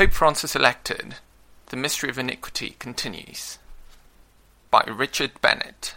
Pope Francis elected, the mystery of iniquity continues. By Richard Bennett.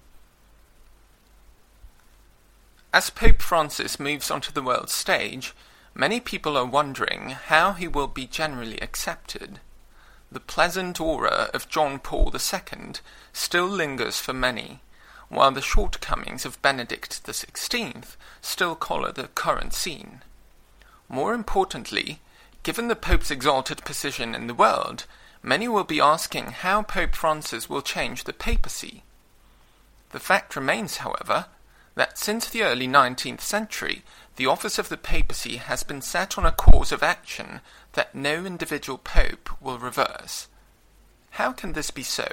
As Pope Francis moves onto the world stage, many people are wondering how he will be generally accepted. The pleasant aura of John Paul II still lingers for many, while the shortcomings of Benedict XVI still color the current scene. More importantly, given the Pope's exalted position in the world, many will be asking how Pope Francis will change the papacy. The fact remains, however, that since the early 19th century, the office of the papacy has been set on a course of action that no individual pope will reverse. How can this be so?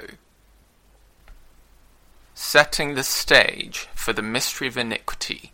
Setting the stage for the mystery of iniquity.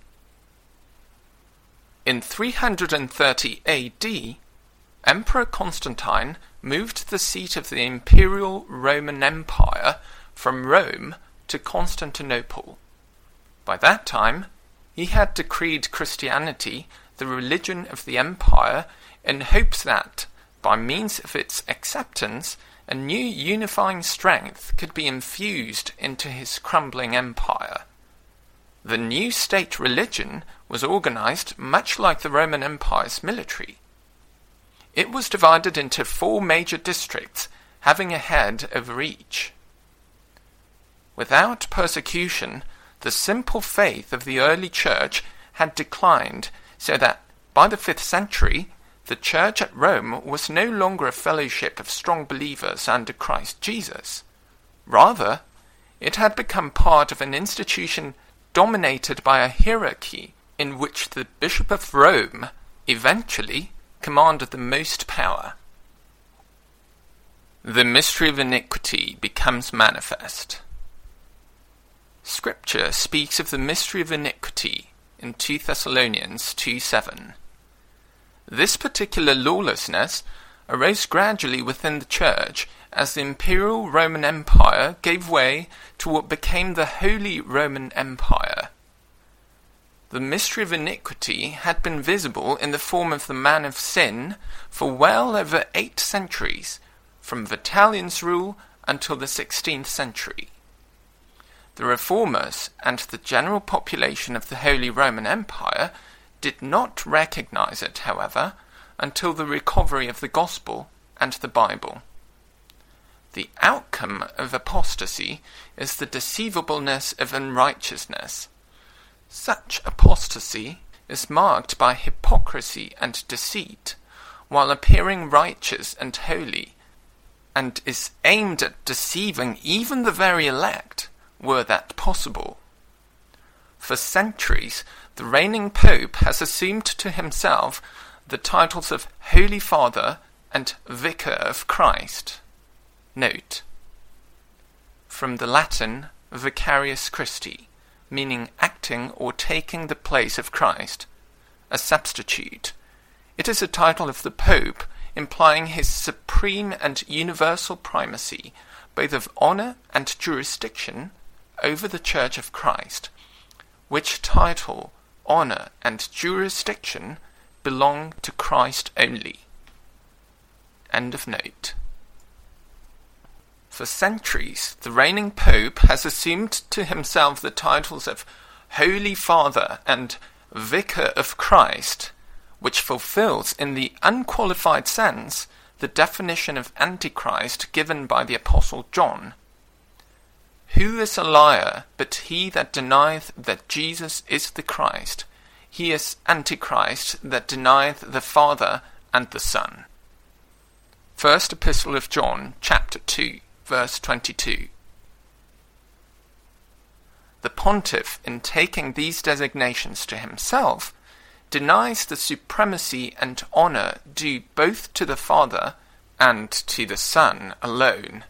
In 330 AD, Emperor Constantine moved the seat of the Imperial Roman Empire from Rome to Constantinople. By that time, he had decreed Christianity the religion of the empire in hopes that, by means of its acceptance, a new unifying strength could be infused into his crumbling empire. The new state religion was organized much like the Roman Empire's military. It was divided into 4 major districts, having a head over each. Without persecution, the simple faith of the early church had declined, so that by the 5th century, the church at Rome was no longer a fellowship of strong believers under Christ Jesus. Rather, it had become part of an institution dominated by a hierarchy in which the Bishop of Rome eventually commanded the most power. The mystery of iniquity becomes manifest. Scripture speaks of the mystery of iniquity in 2 Thessalonians 2:7. This particular lawlessness arose gradually within the Church as the Imperial Roman Empire gave way to what became the Holy Roman Empire. The mystery of iniquity had been visible in the form of the man of sin for well over 8 centuries, from Vitalian's rule until the 16th century. The reformers and the general population of the Holy Roman Empire did not recognize it, however, until the recovery of the Gospel and the Bible. The outcome of apostasy is the deceivableness of unrighteousness. Such apostasy is marked by hypocrisy and deceit, while appearing righteous and holy, and is aimed at deceiving even the very elect, were that possible. For centuries, the reigning Pope has assumed to himself the titles of Holy Father and Vicar of Christ. Note: from the Latin vicarius Christi, meaning acting or taking the place of Christ, a substitute. It is a title of the Pope, implying his supreme and universal primacy, both of honour and jurisdiction, over the Church of Christ, which title, honour, and jurisdiction belong to Christ only. End of note. For centuries, the reigning Pope has assumed to himself the titles of Holy Father and Vicar of Christ, which fulfills in the unqualified sense the definition of Antichrist given by the Apostle John. Who is a liar but he that denieth that Jesus is the Christ? He is Antichrist that denieth the Father and the Son. First Epistle of John, chapter 2, verse 22. The pontiff, in taking these designations to himself, denies the supremacy and honour due both to the Father and to the Son alone.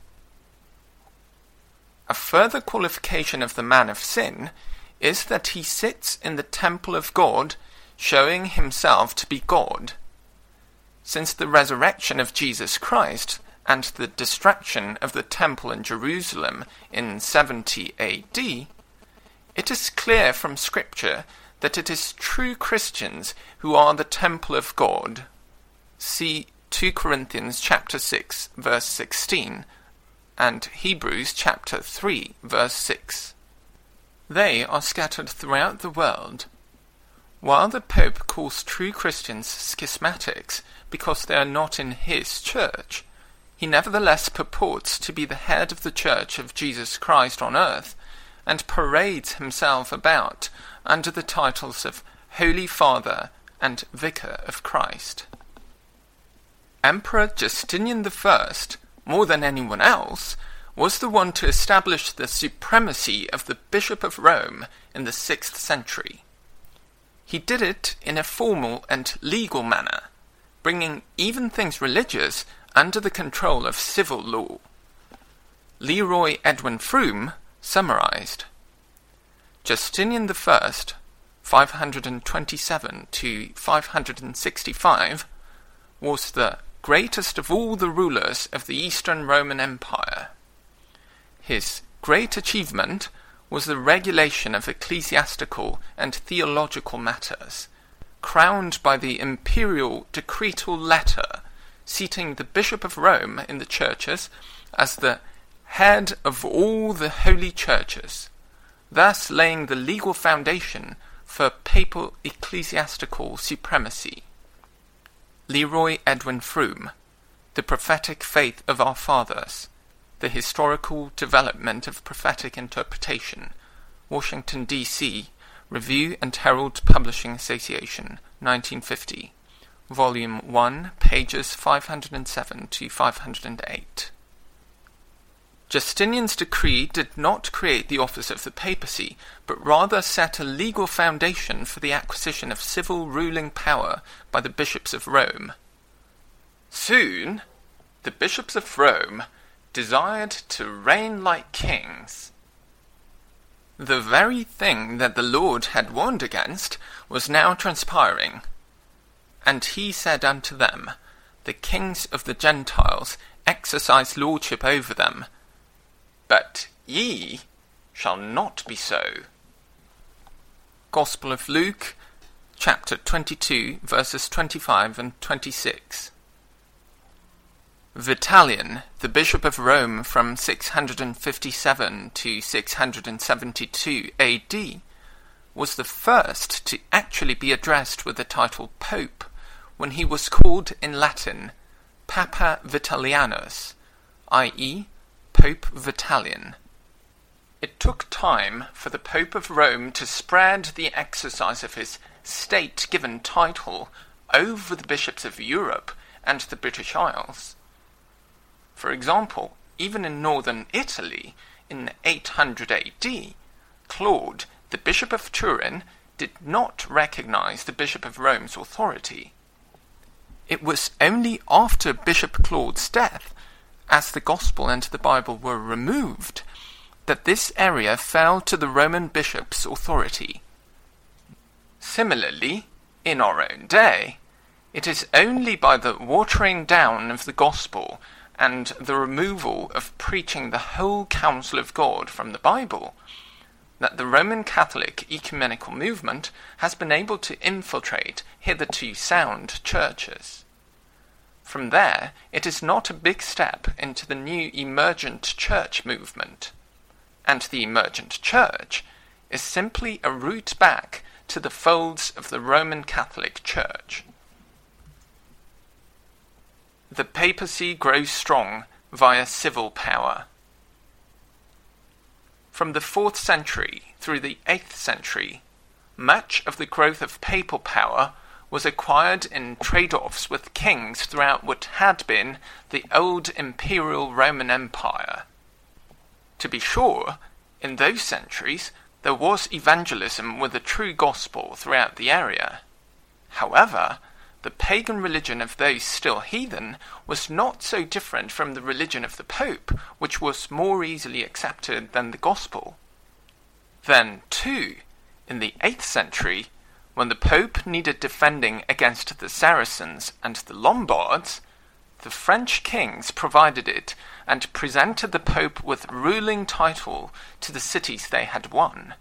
A further qualification of the man of sin is that he sits in the temple of God, showing himself to be God. Since the resurrection of Jesus Christ and the destruction of the temple in Jerusalem in 70 AD, it is clear from Scripture that it is true Christians who are the temple of God. See 2 Corinthians chapter 6, verse 16, and Hebrews chapter 3, verse 6. They are scattered throughout the world. While the Pope calls true Christians schismatics because they are not in his church, he nevertheless purports to be the head of the Church of Jesus Christ on earth, and parades himself about under the titles of Holy Father and Vicar of Christ. Emperor Justinian I, more than anyone else, was the one to establish the supremacy of the Bishop of Rome in the 6th century. He did it in a formal and legal manner, bringing even things religious under the control of civil law. Leroy Edwin Froome summarized: Justinian I, 527 to 565, was the greatest of all the rulers of the Eastern Roman Empire. His great achievement was the regulation of ecclesiastical and theological matters, crowned by the imperial decretal letter seating the Bishop of Rome in the churches as the head of all the holy churches, thus laying the legal foundation for papal ecclesiastical supremacy. Leroy Edwin Froome, The Prophetic Faith of Our Fathers, The Historical Development of Prophetic Interpretation, Washington, D.C., Review and Herald Publishing Association, 1950, Volume 1, pages 507 to 508. Justinian's decree did not create the office of the papacy, but rather set a legal foundation for the acquisition of civil ruling power by the bishops of Rome. Soon, the bishops of Rome desired to reign like kings. The very thing that the Lord had warned against was now transpiring. And he said unto them, The kings of the Gentiles exercise lordship over them, but ye shall not be so. Gospel of Luke, chapter 22, verses 25 and 26. Vitalian, the Bishop of Rome from 657 to 672 AD, was the first to actually be addressed with the title Pope, when he was called in Latin Papa Vitalianus, i.e., Pope Vitalian. It took time for the Pope of Rome to spread the exercise of his state-given title over the bishops of Europe and the British Isles. For example, even in northern Italy, in 800 AD, Claude, the Bishop of Turin, did not recognize the Bishop of Rome's authority. It was only after Bishop Claude's death, as the Gospel and the Bible were removed, that this area fell to the Roman bishop's authority. Similarly, in our own day, it is only by the watering down of the Gospel and the removal of preaching the whole counsel of God from the Bible that the Roman Catholic ecumenical movement has been able to infiltrate hitherto sound churches. From there, it is not a big step into the new emergent church movement, and the emergent church is simply a route back to the folds of the Roman Catholic Church. The papacy grows strong via civil power. From the 4th century through the 8th century, much of the growth of papal power was acquired in trade-offs with kings throughout what had been the old imperial Roman Empire. To be sure, in those centuries there was evangelism with the true gospel throughout the area. However, the pagan religion of those still heathen was not so different from the religion of the Pope, which was more easily accepted than the gospel. Then, too, in the 8th century, when the Pope needed defending against the Saracens and the Lombards, the French kings provided it and presented the Pope with ruling title to the cities they had won.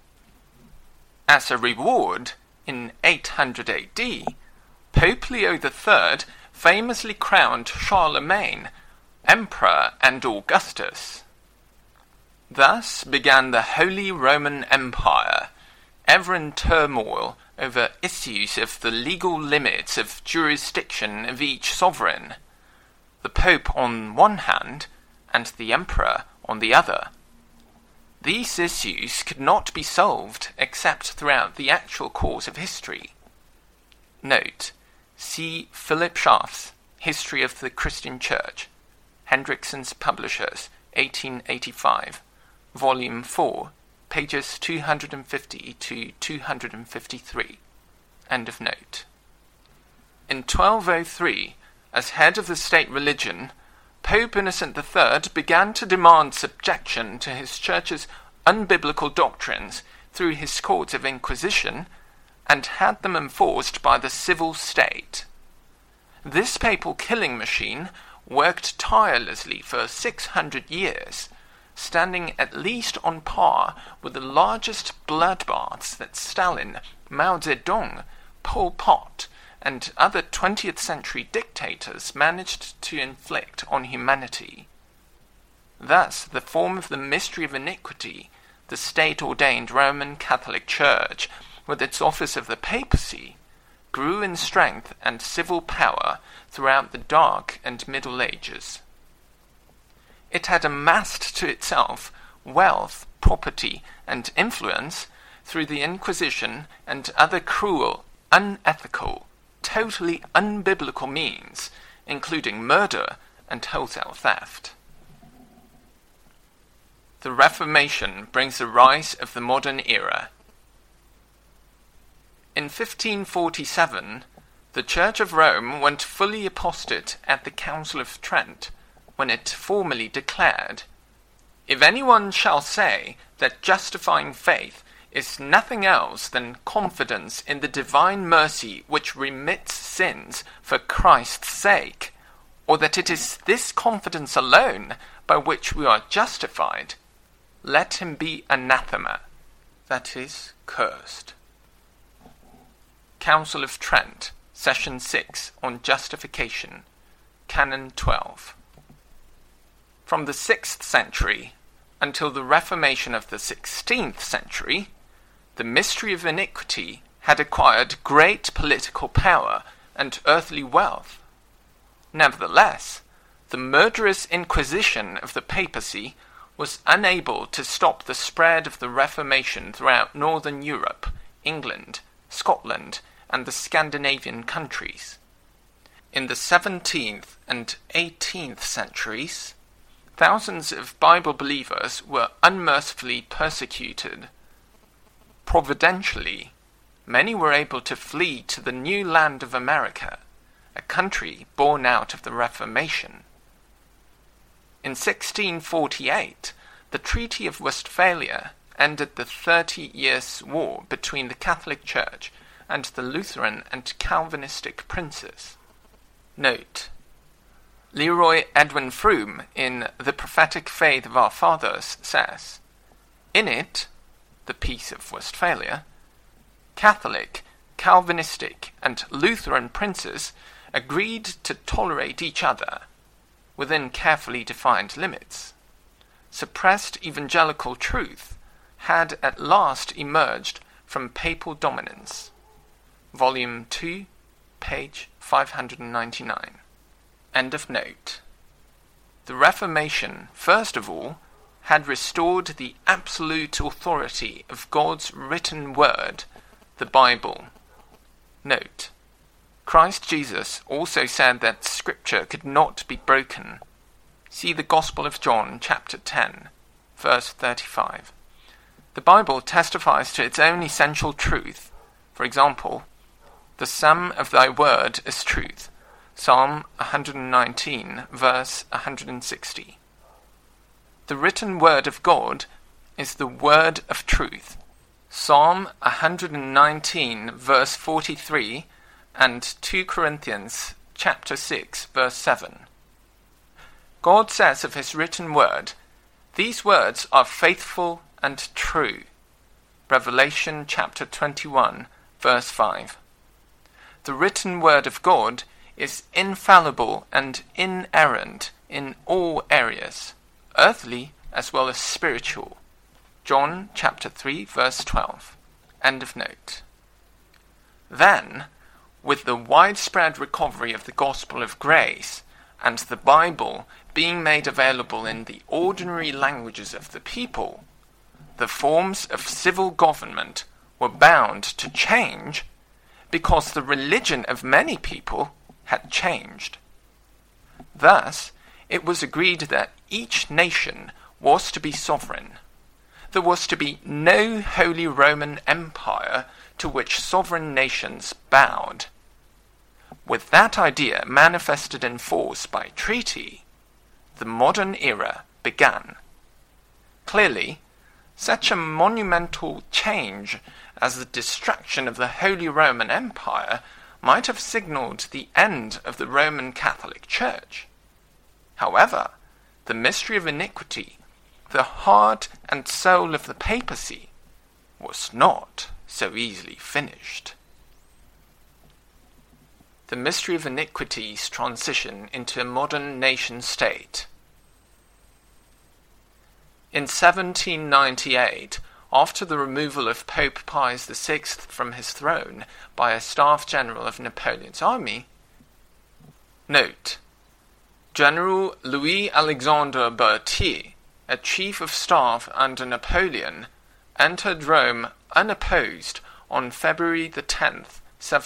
As a reward, in 800 AD, Pope Leo III famously crowned Charlemagne Emperor and Augustus. Thus began the Holy Roman Empire, ever in turmoil over issues of the legal limits of jurisdiction of each sovereign, the Pope on one hand and the Emperor on the other. These issues could not be solved except throughout the actual course of history. Note: see Philip Schaff's History of the Christian Church, Hendrickson's Publishers, 1885, Volume 4, pages 250 to 253. End of note. In 1203, as head of the state religion, Pope Innocent III began to demand subjection to his church's unbiblical doctrines through his courts of inquisition, and had them enforced by the civil state. This papal killing machine worked tirelessly for 600 years, standing at least on par with the largest bloodbaths that Stalin, Mao Zedong, Pol Pot, and other 20th century dictators managed to inflict on humanity. Thus, the form of the mystery of iniquity, the state-ordained Roman Catholic Church, with its office of the papacy, grew in strength and civil power throughout the Dark and Middle Ages. It had amassed to itself wealth, property, and influence through the Inquisition and other cruel, unethical, totally unbiblical means, including murder and wholesale theft. The Reformation brings the rise of the modern era. In 1547, the Church of Rome went fully apostate at the Council of Trent, when it formally declared, "If anyone shall say that justifying faith is nothing else than confidence in the divine mercy which remits sins for Christ's sake, or that it is this confidence alone by which we are justified, let him be anathema," that is, cursed. Council of Trent, Session 6, on Justification, Canon 12. From the 6th century until the Reformation of the 16th century, the mystery of iniquity had acquired great political power and earthly wealth. Nevertheless, the murderous inquisition of the papacy was unable to stop the spread of the Reformation throughout Northern Europe, England, Scotland, and the Scandinavian countries. In the 17th and 18th centuries, thousands of Bible believers were unmercifully persecuted. Providentially, many were able to flee to the new land of America, a country born out of the Reformation. In 1648, the Treaty of Westphalia ended the 30 Years' War between the Catholic Church and the Lutheran and Calvinistic princes. Note: Leroy Edwin Froome in The Prophetic Faith of Our Fathers says, "In it, the Peace of Westphalia, Catholic, Calvinistic, and Lutheran princes agreed to tolerate each other, within carefully defined limits. Suppressed evangelical truth had at last emerged from papal dominance." Volume 2, page 599. End of note. The Reformation, first of all, had restored the absolute authority of God's written word, the Bible. Note: Christ Jesus also said that Scripture could not be broken. See the Gospel of John, chapter 10, verse 35. The Bible testifies to its own essential truth. For example, "The sum of thy word is truth." Psalm 119, verse 160. The written word of God is the word of truth. Psalm 119, verse 43, and 2 Corinthians chapter 6, verse 7. God says of his written word, "These words are faithful and true." Revelation chapter 21, verse 5. The written word of God is infallible and inerrant in all areas, earthly as well as spiritual. John chapter 3 verse 12. End of note. Then, with the widespread recovery of the gospel of grace and the Bible being made available in the ordinary languages of the people, the forms of civil government were bound to change because the religion of many people had changed. Thus, it was agreed that each nation was to be sovereign. There was to be no Holy Roman Empire to which sovereign nations bowed. With that idea manifested in force by treaty, the modern era began. Clearly, such a monumental change as the destruction of the Holy Roman Empire might have signalled the end of the Roman Catholic Church. However, the mystery of iniquity, the heart and soul of the papacy, was not so easily finished. The mystery of iniquity's transition into a modern nation-state. In 1798, after the removal of Pope Pius VI from his throne by a Staff General of Napoleon's army, note, General Louis-Alexandre Berthier, a chief of staff under Napoleon, entered Rome unopposed on February the 10th,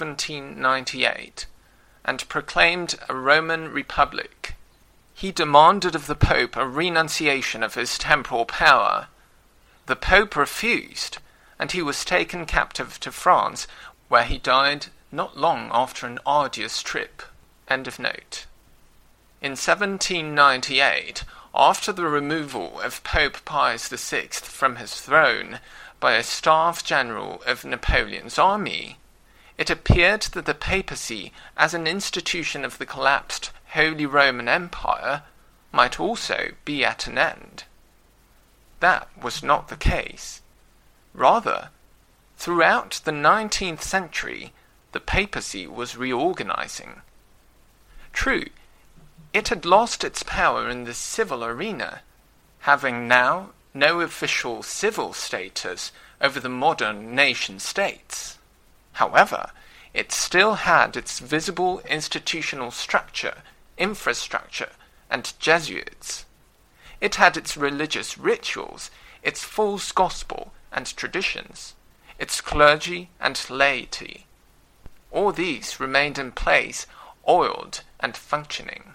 1798, and proclaimed a Roman Republic. He demanded of the Pope a renunciation of his temporal power. The Pope refused, and he was taken captive to France, where he died not long after an arduous trip. End of note. In 1798, after the removal of Pope Pius VI from his throne by a Staff General of Napoleon's army, it appeared that the papacy, as an institution of the collapsed Holy Roman Empire, might also be at an end. That was not the case. Rather, throughout the 19th century, the papacy was reorganizing. True, it had lost its power in the civil arena, having now no official civil status over the modern nation-states. However, it still had its visible institutional structure, infrastructure, and Jesuits. It had its religious rituals, its false gospel and traditions, its clergy and laity. All these remained in place, oiled and functioning.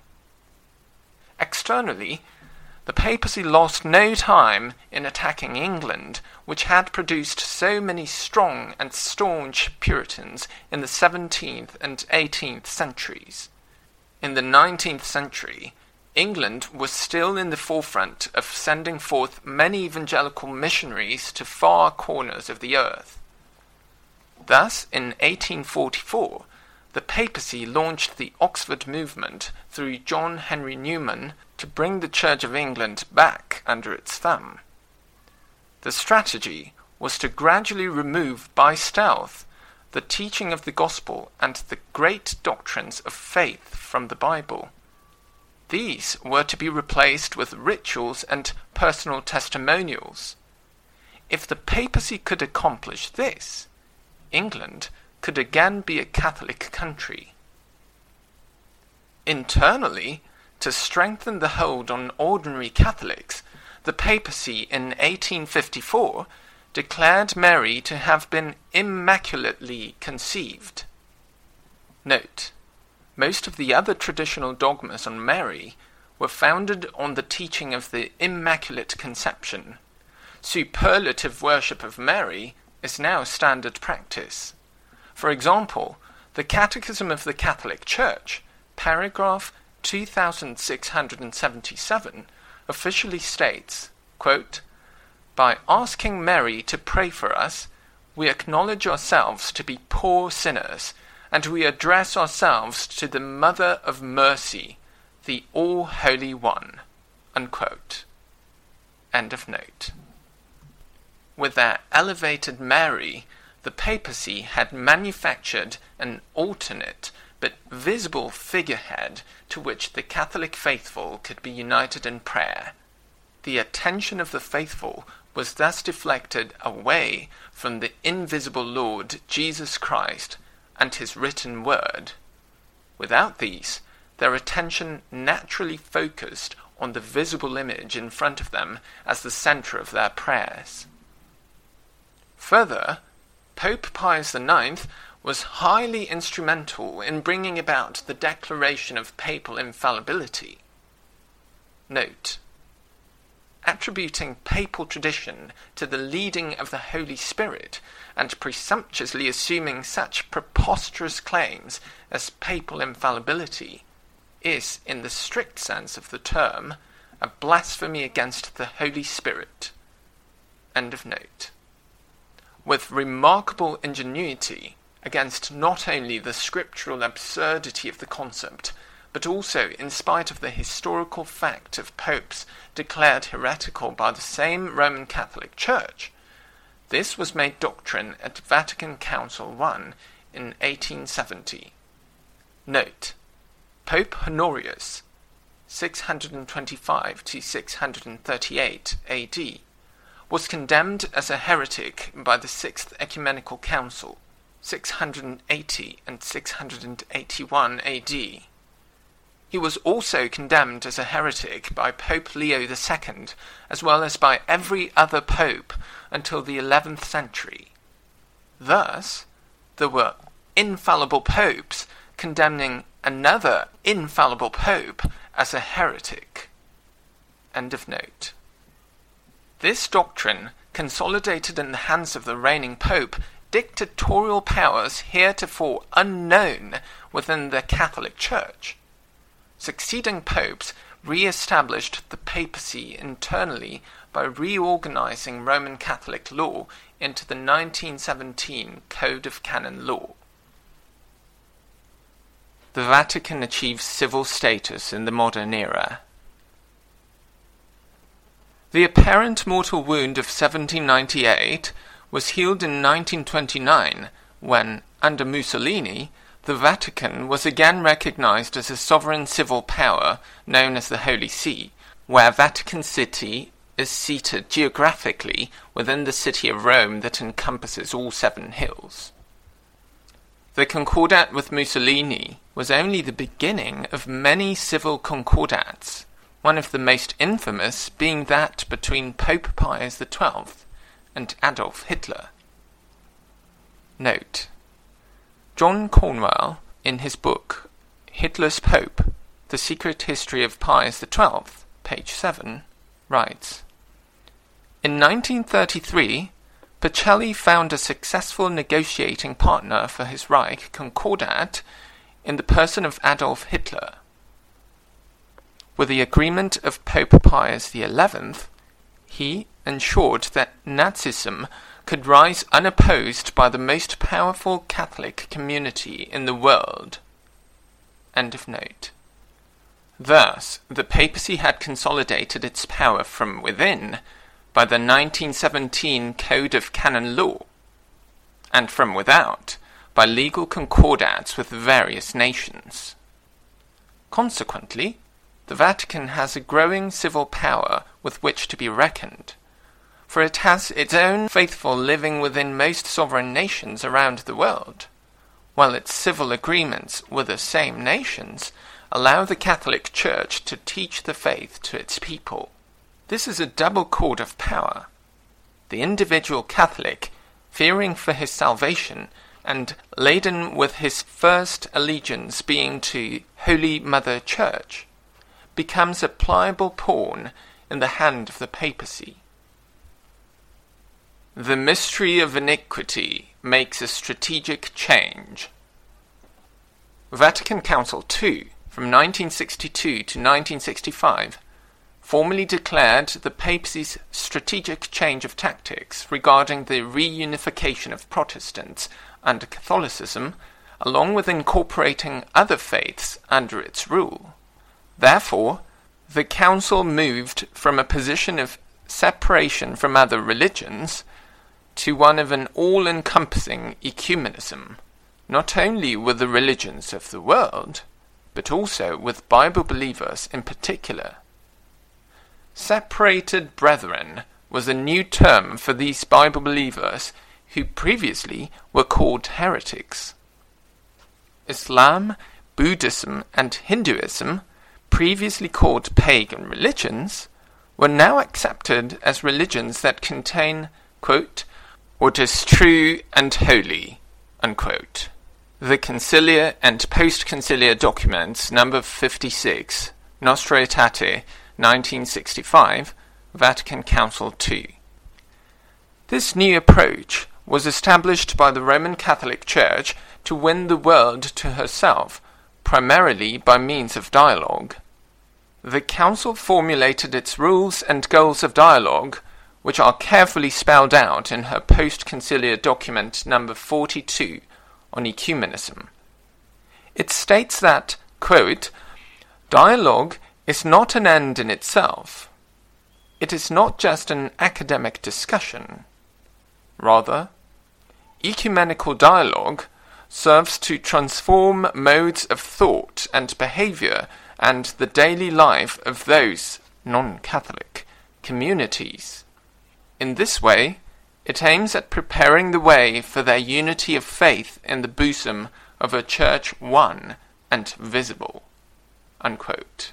Externally, the papacy lost no time in attacking England, which had produced so many strong and staunch Puritans in the 17th and 18th centuries. In the 19th century, England was still in the forefront of sending forth many evangelical missionaries to far corners of the earth. Thus, in 1844, the papacy launched the Oxford movement through John Henry Newman to bring the Church of England back under its thumb. The strategy was to gradually remove by stealth the teaching of the gospel and the great doctrines of faith from the Bible. These were to be replaced with rituals and personal testimonials. If the papacy could accomplish this, England could again be a Catholic country. Internally, to strengthen the hold on ordinary Catholics, the papacy in 1854 declared Mary to have been immaculately conceived. Note, most of the other traditional dogmas on Mary were founded on the teaching of the Immaculate Conception. Superlative worship of Mary is now standard practice. For example, the Catechism of the Catholic Church, paragraph 2677, officially states, quote, "By asking Mary to pray for us, we acknowledge ourselves to be poor sinners, and we address ourselves to the Mother of Mercy, the All-Holy One." Unquote. End of note. With their elevated Mary, the papacy had manufactured an alternate, but visible figurehead to which the Catholic faithful could be united in prayer. The attention of the faithful was thus deflected away from the invisible Lord Jesus Christ and his written word. Without these, their attention naturally focused on the visible image in front of them as the centre of their prayers. Further, Pope Pius IX was highly instrumental in bringing about the declaration of papal infallibility. Note: attributing papal tradition to the leading of the Holy Spirit and presumptuously assuming such preposterous claims as papal infallibility is, in the strict sense of the term, a blasphemy against the Holy Spirit. End of note. With remarkable ingenuity, against not only the scriptural absurdity of the concept, but also in spite of the historical fact of popes declared heretical by the same Roman Catholic Church, this was made doctrine at Vatican Council I in 1870. Note: Pope Honorius, 625 to 638 AD, was condemned as a heretic by the Sixth Ecumenical Council, 680 and 681 AD. He was also condemned as a heretic by Pope Leo II, as well as by every other pope until the 11th century. Thus, there were infallible popes condemning another infallible pope as a heretic. End of note. This doctrine consolidated in the hands of the reigning pope dictatorial powers heretofore unknown within the Catholic Church. Succeeding popes re-established the papacy internally by reorganizing Roman Catholic law into the 1917 Code of Canon Law. The Vatican achieves civil status in the modern era. The apparent mortal wound of 1798 was healed in 1929 when, under Mussolini, the Vatican was again recognized as a sovereign civil power known as the Holy See, where Vatican City is seated geographically within the city of Rome that encompasses all 7 hills. The concordat with Mussolini was only the beginning of many civil concordats, one of the most infamous being that between Pope Pius XII and Adolf Hitler. Note: John Cornwell, in his book Hitler's Pope, The Secret History of Pius XII, page 7, writes, in 1933, Pacelli found a successful negotiating partner for his Reich Concordat in the person of Adolf Hitler. With the agreement of Pope Pius XI, he ensured that Nazism could rise unopposed by the most powerful Catholic community in the world. End of note. Thus, the papacy had consolidated its power from within by the 1917 Code of Canon Law, and from without by legal concordats with various nations. Consequently, the Vatican has a growing civil power with which to be reckoned, for it has its own faithful living within most sovereign nations around the world, while its civil agreements with the same nations allow the Catholic Church to teach the faith to its people. This is a double cord of power. The individual Catholic, fearing for his salvation and laden with his first allegiance being to Holy Mother Church, becomes a pliable pawn in the hand of the papacy. The mystery of iniquity makes a strategic change. Vatican Council II, from 1962 to 1965, formally declared the papacy's strategic change of tactics regarding the reunification of Protestants under Catholicism, along with incorporating other faiths under its rule. Therefore, the Council moved from a position of separation from other religions to one of an all-encompassing ecumenism, not only with the religions of the world, but also with Bible believers in particular. Separated brethren was a new term for these Bible believers who previously were called heretics. Islam, Buddhism, and Hinduism, previously called pagan religions, were now accepted as religions that contain, quote, what is true and holy, unquote. The Conciliar and Post-Conciliar Documents, number 56, Nostra Aetate, 1965, Vatican Council II. This new approach was established by the Roman Catholic Church to win the world to herself, primarily by means of dialogue. The Council formulated its rules and goals of dialogue, which are carefully spelled out in her Post-Conciliar Document number 42 on ecumenism. It states that, quote, dialogue is not an end in itself. It is not just an academic discussion. Rather, ecumenical dialogue serves to transform modes of thought and behavior and the daily life of those non-Catholic communities. In this way, it aims at preparing the way for their unity of faith in the bosom of a church one and visible, unquote.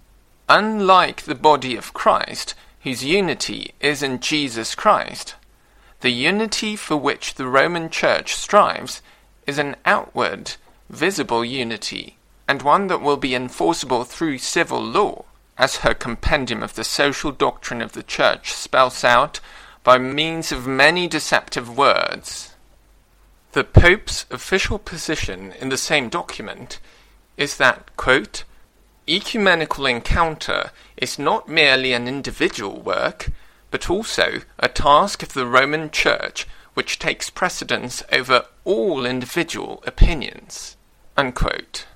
Unlike the body of Christ, whose unity is in Jesus Christ, the unity for which the Roman Church strives is an outward, visible unity, and one that will be enforceable through civil law, as her Compendium of the Social Doctrine of the Church spells out by means of many deceptive words. The Pope's official position in the same document is that, quote, ecumenical encounter is not merely an individual work, but also a task of the Roman Church which takes precedence over all individual opinions, unquote.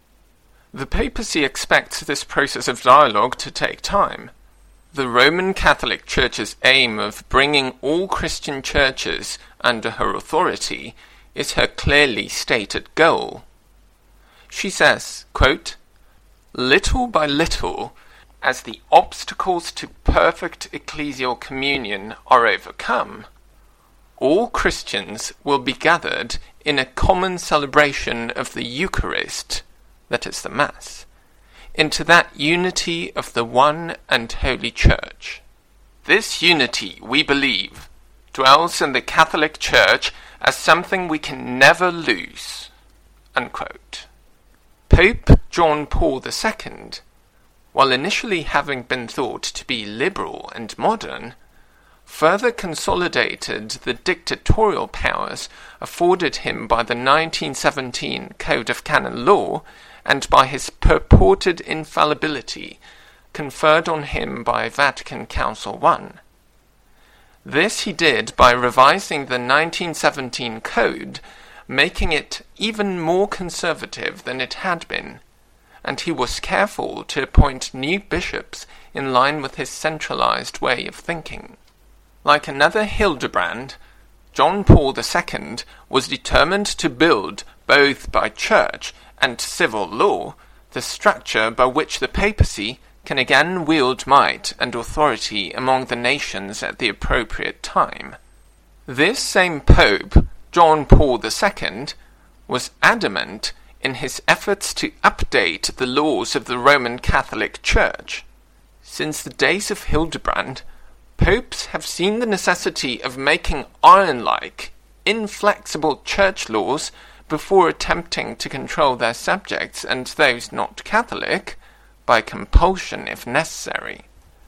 The papacy expects this process of dialogue to take time. The Roman Catholic Church's aim of bringing all Christian churches under her authority is her clearly stated goal. She says, quote, little by little, as the obstacles to perfect ecclesial communion are overcome, all Christians will be gathered in a common celebration of the Eucharist, that is the Mass, into that unity of the one and holy Church. This unity, we believe, dwells in the Catholic Church as something we can never lose, unquote. Pope John Paul II, while initially having been thought to be liberal and modern, further consolidated the dictatorial powers afforded him by the 1917 Code of Canon Law and by his purported infallibility conferred on him by Vatican Council I. This he did by revising the 1917 Code, making it even more conservative than it had been, and he was careful to appoint new bishops in line with his centralized way of thinking. Like another Hildebrand, John Paul II was determined to build, both by church and civil law, the structure by which the papacy can again wield might and authority among the nations at the appropriate time. This same Pope, John Paul II, was adamant in his efforts to update the laws of the Roman Catholic Church. Since the days of Hildebrand, popes have seen the necessity of making iron-like, inflexible church laws before attempting to control their subjects and those not Catholic, by compulsion if necessary.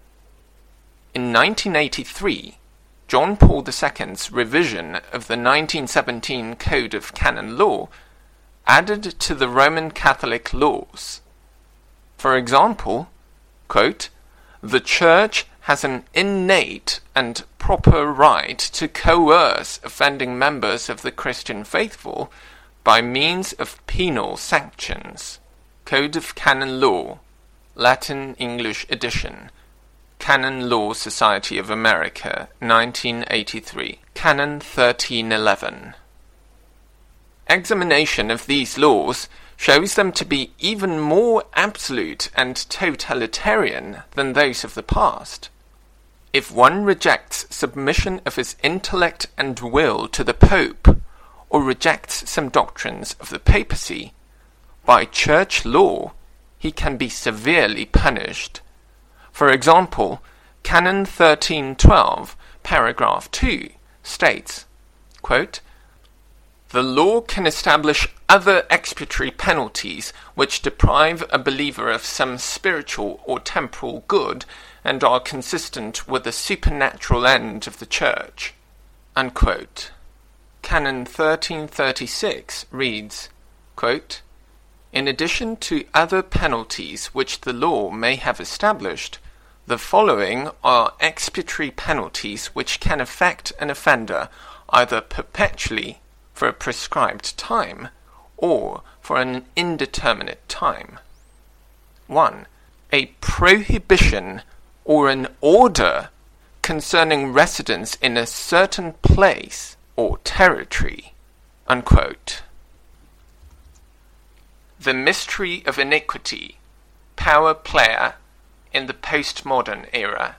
In 1983, John Paul II's revision of the 1917 Code of Canon Law added to the Roman Catholic laws. For example, quote, the Church has an innate and proper right to coerce offending members of the Christian faithful by means of penal sanctions. Code of Canon Law, Latin-English edition, Canon Law Society of America, 1983, Canon 1311. examination of these laws shows them to be even more absolute and totalitarian than those of the past. If one rejects submission of his intellect and will to the Pope, or rejects some doctrines of the papacy, by church law he can be severely punished. For example, Canon 1312, paragraph 2, states, quote, "The law can establish other expiatory penalties which deprive a believer of some spiritual or temporal good and are consistent with the supernatural end of the Church." Unquote. Canon 1336 reads, quote, "In addition to other penalties which the law may have established, the following are expiatory penalties which can affect an offender either perpetually for a prescribed time or for an indeterminate time. 1. A prohibition or an order concerning residence in a certain place or territory." Unquote. The mystery of iniquity, power player in the postmodern era.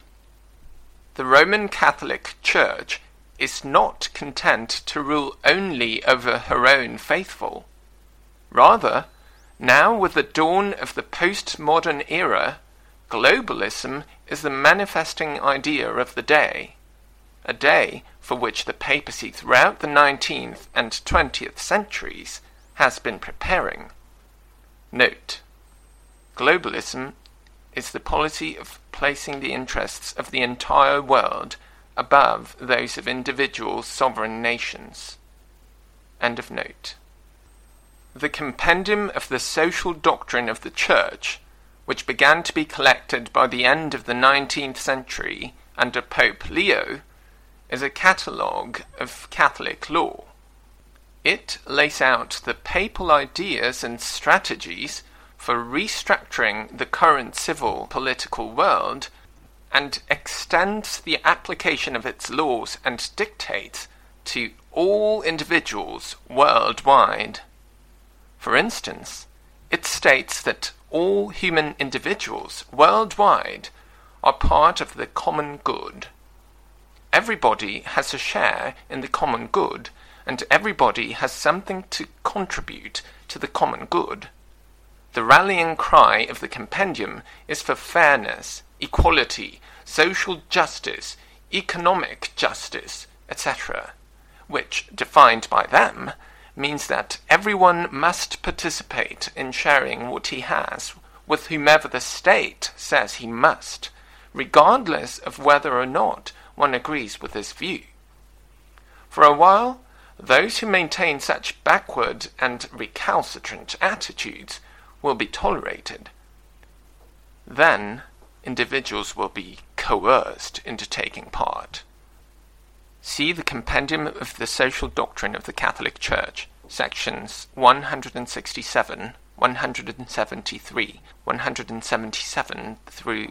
The Roman Catholic Church is not content to rule only over her own faithful. Rather, now with the dawn of the postmodern era, globalism is the manifesting idea of the day, a day for which the papacy throughout the 19th and 20th centuries has been preparing. Note: globalism is the policy of placing the interests of the entire world above those of individual sovereign nations. End of note. The Compendium of the Social Doctrine of the Church, which began to be collected by the end of the 19th century under Pope Leo, is a catalogue of Catholic law. It lays out the papal ideas and strategies for restructuring the current civil political world and extends the application of its laws and dictates to all individuals worldwide. For instance, it states that all human individuals worldwide are part of the common good. Everybody has a share in the common good, and everybody has something to contribute to the common good. The rallying cry of the compendium is for fairness, equality, social justice, economic justice, etc., which, defined by them, means that everyone must participate in sharing what he has with whomever the state says he must, regardless of whether or not one agrees with this view. For a while, those who maintain such backward and recalcitrant attitudes will be tolerated. Then, individuals will be coerced into taking part. See the Compendium of the Social Doctrine of the Catholic Church, sections 167, 173, 177 through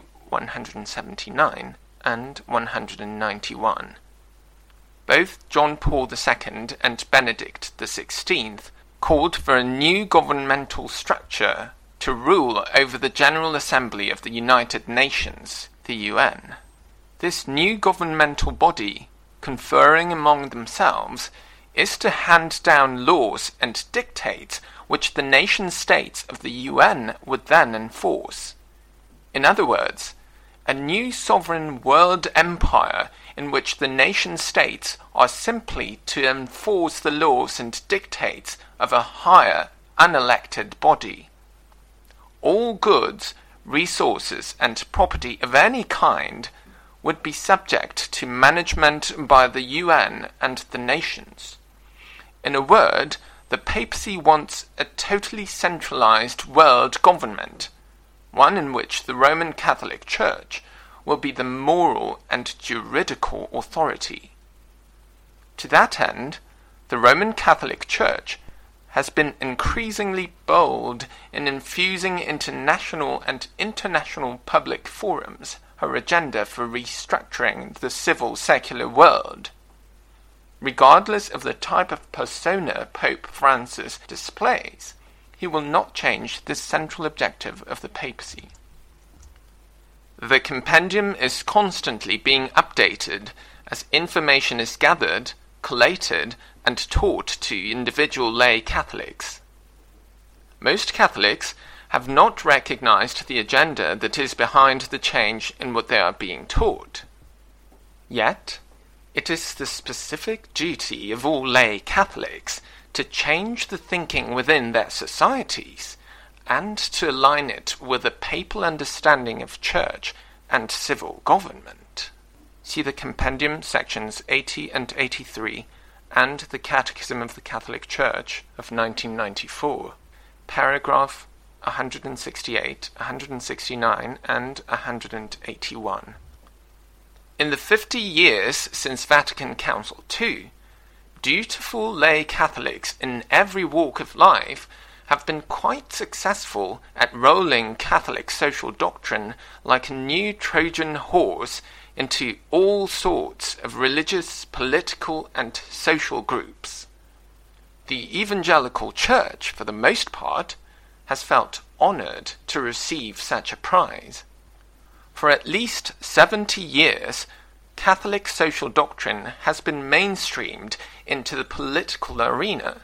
179, and 191. Both John Paul II and Benedict XVI called for a new governmental structure to rule over the General Assembly of the United Nations, the UN. This new governmental body, conferring among themselves, is to hand down laws and dictates which the nation-states of the UN would then enforce. In other words, a new sovereign world empire in which the nation-states are simply to enforce the laws and dictates of a higher, unelected body. All goods, resources, and property of any kind would be subject to management by the UN and the nations. In a word, the papacy wants a totally centralized world government, one in which the Roman Catholic Church will be the moral and juridical authority. To that end, the Roman Catholic Church has been increasingly bold in infusing into national and international public forums her agenda for restructuring the civil secular world. regardless of the type of persona Pope Francis displays, he will not change this central objective of the papacy. The compendium is constantly being updated as information is gathered, collated, and taught to individual lay Catholics. Most Catholics have not recognized the agenda that is behind the change in what they are being taught. Yet, it is the specific duty of all lay Catholics to change the thinking within their societies and to align it with a papal understanding of church and civil government. See the Compendium sections 80 and 83 and the Catechism of the Catholic Church of 1994, paragraph 168, 169 and 181. In the 50 years since Vatican Council II, dutiful lay Catholics in every walk of life have been quite successful at rolling Catholic social doctrine like a new Trojan horse into all sorts of religious, political, and social groups. The evangelical church, for the most part, has felt honored to receive such a prize. For at least 70 years, Catholic social doctrine has been mainstreamed into the political arena.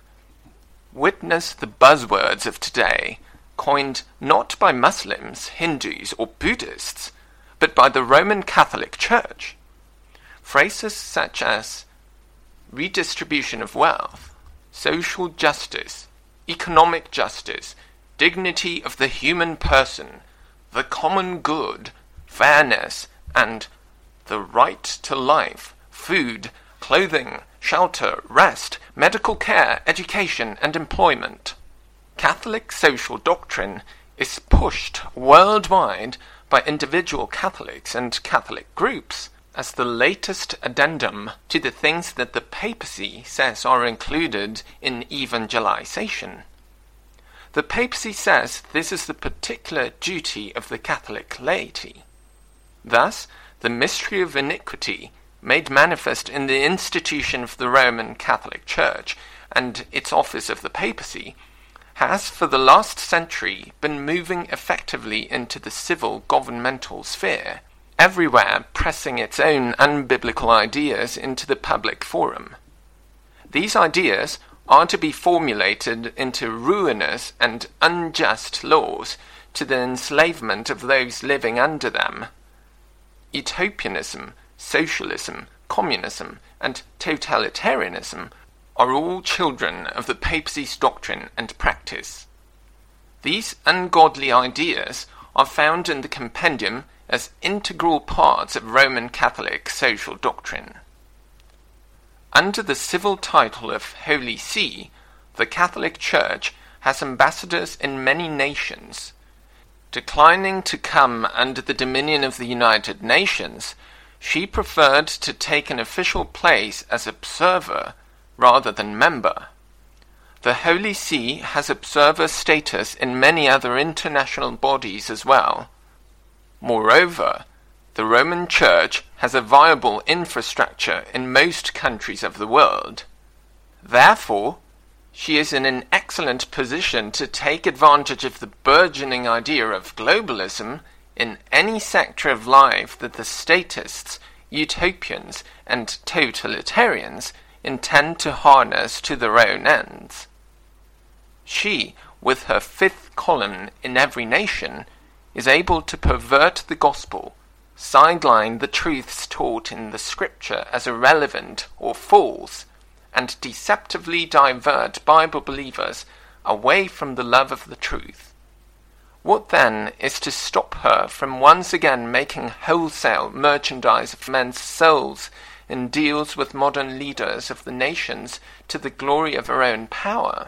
Witness the buzzwords of today, coined not by Muslims, Hindus, or Buddhists, but by the Roman Catholic Church. Phrases such as redistribution of wealth, social justice, economic justice, dignity of the human person, the common good, fairness, and the right to life, food, clothing, shelter, rest, medical care, education, and employment. Catholic social doctrine is pushed worldwide by individual Catholics and Catholic groups as the latest addendum to the things that the papacy says are included in evangelization. The papacy says this is the particular duty of the Catholic laity. Thus, the mystery of iniquity, made manifest in the institution of the Roman Catholic Church and its office of the papacy, has for the last century been moving effectively into the civil governmental sphere, everywhere pressing its own unbiblical ideas into the public forum. These ideas are to be formulated into ruinous and unjust laws to the enslavement of those living under them. Utopianism, socialism, communism, and totalitarianism are all children of the papacy's doctrine and practice. These ungodly ideas are found in the compendium as integral parts of Roman Catholic social doctrine. Under the civil title of Holy See, the Catholic Church has ambassadors in many nations. Declining to come under the dominion of the United Nations, she preferred to take an official place as observer rather than member. The Holy See has observer status in many other international bodies as well. Moreover, the Roman Church has a viable infrastructure in most countries of the world. Therefore, she is in an excellent position to take advantage of the burgeoning idea of globalism in any sector of life that the statists, utopians, and totalitarians intend to harness to their own ends. She, with her fifth column in every nation, is able to pervert the gospel, sideline the truths taught in the scripture as irrelevant or false, and deceptively divert Bible believers away from the love of the truth. What then is to stop her from once again making wholesale merchandise of men's souls in deals with modern leaders of the nations to the glory of her own power?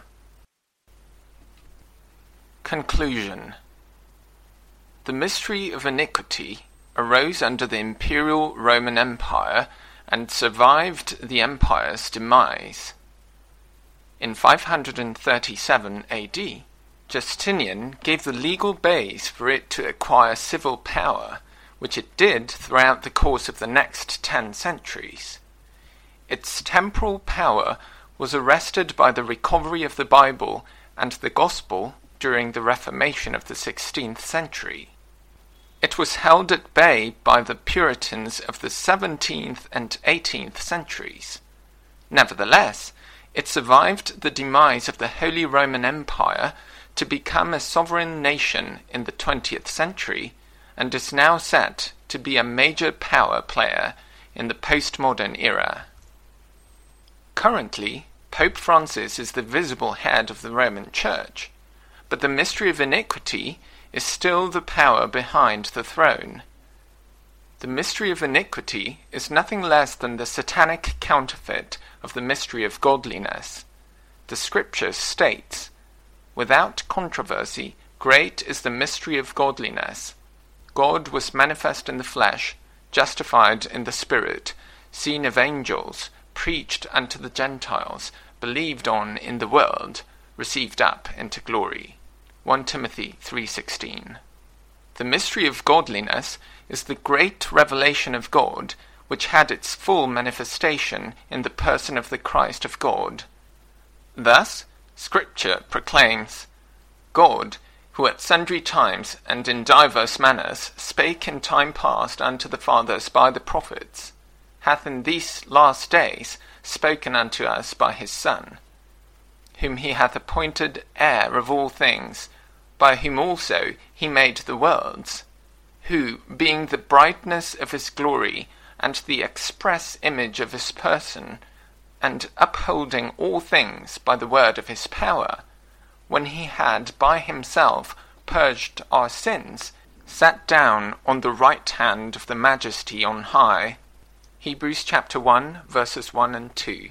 Conclusion. The mystery of iniquity arose under the imperial Roman Empire and survived the empire's demise. In 537 AD, Justinian gave the legal base for it to acquire civil power, which it did throughout the course of the next 10 centuries. its temporal power was arrested by the recovery of the Bible and the Gospel during the Reformation of the 16th century. It was held at bay by the Puritans of the 17th and 18th centuries. Nevertheless, it survived the demise of the Holy Roman Empire to become a sovereign nation in the 20th century, and is now set to be a major power player in the postmodern era. Currently, Pope Francis is the visible head of the Roman Church, but the mystery of iniquity is still the power behind the throne. The mystery of iniquity is nothing less than the satanic counterfeit of the mystery of godliness. The Scripture states, "Without controversy, great is the mystery of godliness. God was manifest in the flesh, justified in the Spirit, seen of angels, preached unto the Gentiles, believed on in the world, received up into glory." 1 Timothy 3:16. The mystery of godliness is the great revelation of God, which had its full manifestation in the person of the Christ of God. Thus, Scripture proclaims, "God, who at sundry times and in divers manners spake in time past unto the fathers by the prophets, hath in these last days spoken unto us by his Son, whom he hath appointed heir of all things, by whom also he made the worlds, who, being the brightness of his glory, and the express image of his person, and upholding all things by the word of his power, when he had by himself purged our sins, sat down on the right hand of the Majesty on high." Hebrews chapter 1, verses 1 and 2.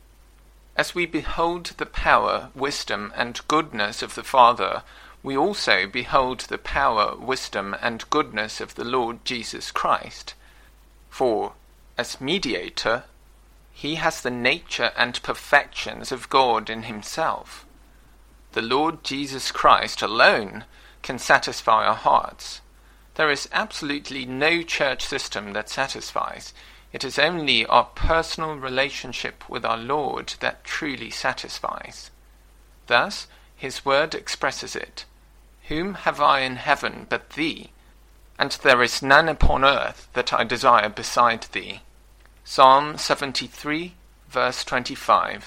As we behold the power, wisdom, and goodness of the Father, we also behold the power, wisdom, and goodness of the Lord Jesus Christ. For, as mediator, he has the nature and perfections of God in himself. The Lord Jesus Christ alone can satisfy our hearts. There is absolutely no church system that satisfies. It is only our personal relationship with our Lord that truly satisfies. Thus, his word expresses it, "Whom have I in heaven but thee? And there is none upon earth that I desire beside thee." Psalm 73, verse 25.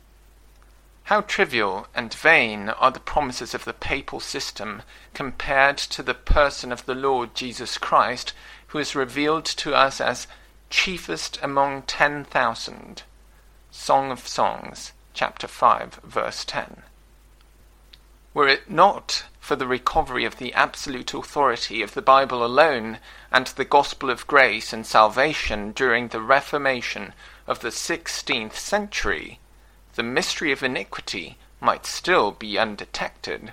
How trivial and vain are the promises of the papal system compared to the person of the Lord Jesus Christ, who is revealed to us as chiefest among 10,000. Song of Songs, chapter 5, verse 10. Were it not for the recovery of the absolute authority of the Bible alone and the gospel of grace and salvation during the Reformation of the 16th century, the mystery of iniquity might still be undetected.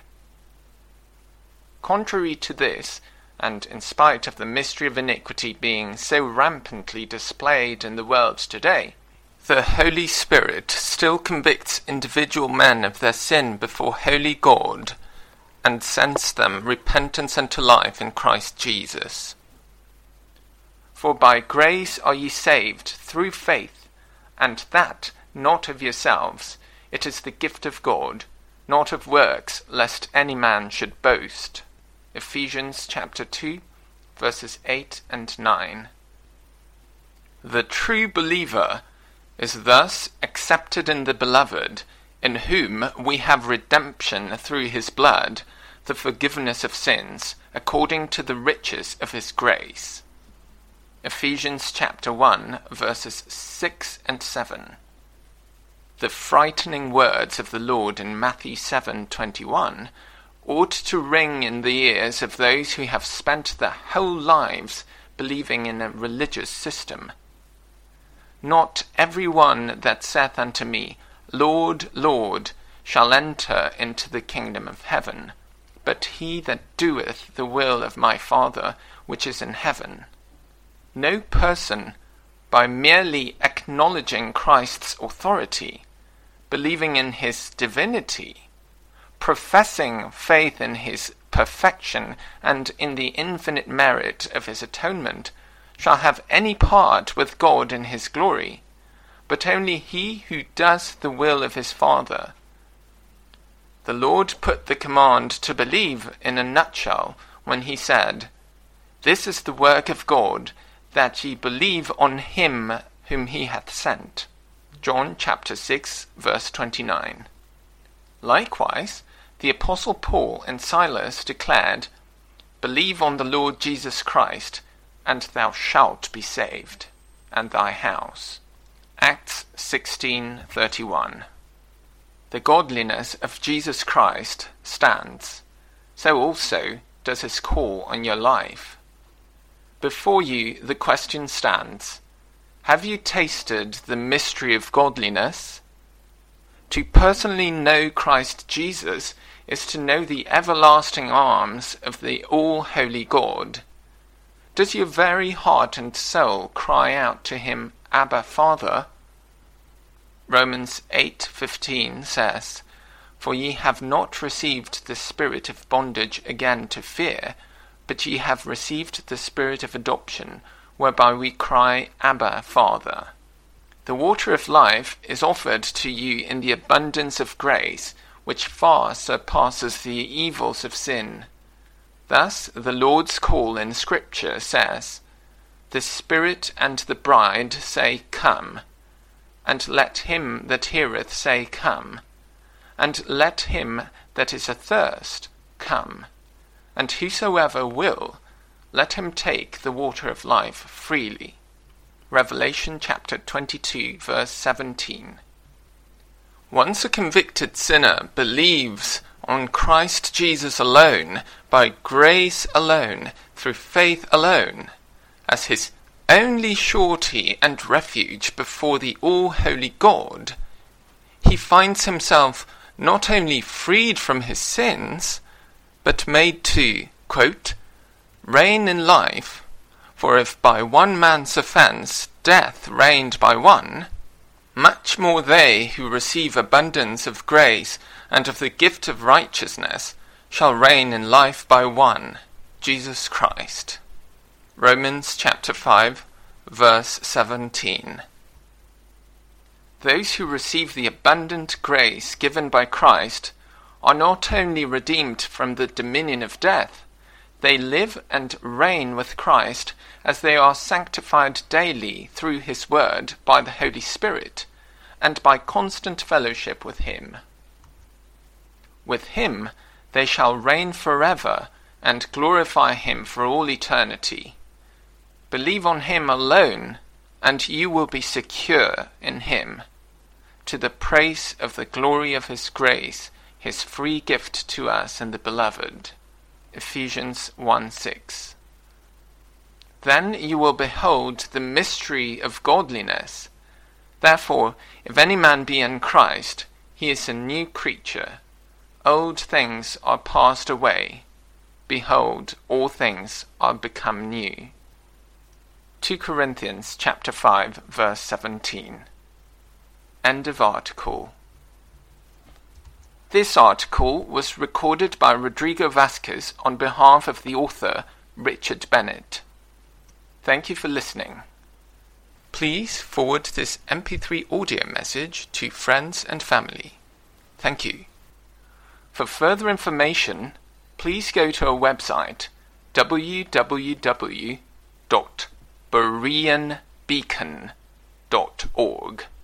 Contrary to this, and in spite of the mystery of iniquity being so rampantly displayed in the world today, the Holy Spirit still convicts individual men of their sin before holy God, and sends them repentance unto life in Christ Jesus. For by grace are ye saved through faith, and that not of yourselves, it is the gift of God, not of works, lest any man should boast. Ephesians chapter 2, verses 8 and 9. The true believer is thus accepted in the Beloved, in whom we have redemption through his blood, the forgiveness of sins, according to the riches of his grace. Ephesians chapter 1, verses 6 and 7. The frightening words of the Lord in Matthew 7:21 ought to ring in the ears of those who have spent their whole lives believing in a religious system. Not every one that saith unto me, Lord, Lord, shall enter into the kingdom of heaven, but he that doeth the will of my Father which is in heaven. No person, by merely acknowledging Christ's authority, believing in his divinity, professing faith in his perfection and in the infinite merit of his atonement, shall have any part with God in his glory, but only he who does the will of his Father. The Lord put the command to believe in a nutshell when he said, "This is the work of God, that ye believe on him whom he hath sent." John chapter 6, verse 29. Likewise, the Apostle Paul and Silas declared, "Believe on the Lord Jesus Christ, and thou shalt be saved, and thy house." Acts 16:31. The godliness of Jesus Christ stands, so also does his call on your life. Before you the question stands, have you tasted the mystery of godliness? To personally know Christ Jesus is to know the everlasting arms of the all-holy God. Does your very heart and soul cry out to him, "Abba, Father"? Romans 8:15 says, "For ye have not received the spirit of bondage again to fear, but ye have received the spirit of adoption, whereby we cry, Abba, Father." The water of life is offered to you in the abundance of grace, which far surpasses the evils of sin. Thus the Lord's call in Scripture says, "The Spirit and the bride say, Come. And let him that heareth say, Come. And let him that is athirst come. And whosoever will, let him take the water of life freely." Revelation chapter 22, verse 17. Once a convicted sinner believes on Christ Jesus alone, by grace alone, through faith alone, as his only surety and refuge before the all-holy God, he finds himself not only freed from his sins, but made to, quote, "reign in life, for if by one man's offence death reigned by one, much more they who receive abundance of grace and of the gift of righteousness shall reign in life by one, Jesus Christ." Romans chapter 5, verse 17. Those who receive the abundant grace given by Christ are not only redeemed from the dominion of death, they live and reign with Christ as they are sanctified daily through his word by the Holy Spirit, and by constant fellowship with him. With him they shall reign forever and glorify him for all eternity. Believe on him alone, and you will be secure in him, to the praise of the glory of his grace, his free gift to us in the Beloved. Ephesians 1:6. Then you will behold the mystery of godliness. Therefore, if any man be in Christ, he is a new creature. Old things are passed away. Behold, all things are become new. 2 Corinthians chapter 5, verse 17. End of article. This article was recorded by Rodrigo Vasquez on behalf of the author, Richard Bennett. Thank you for listening. Please forward this MP3 audio message to friends and family. Thank you. For further information, please go to our website www.bereanbeacon.org.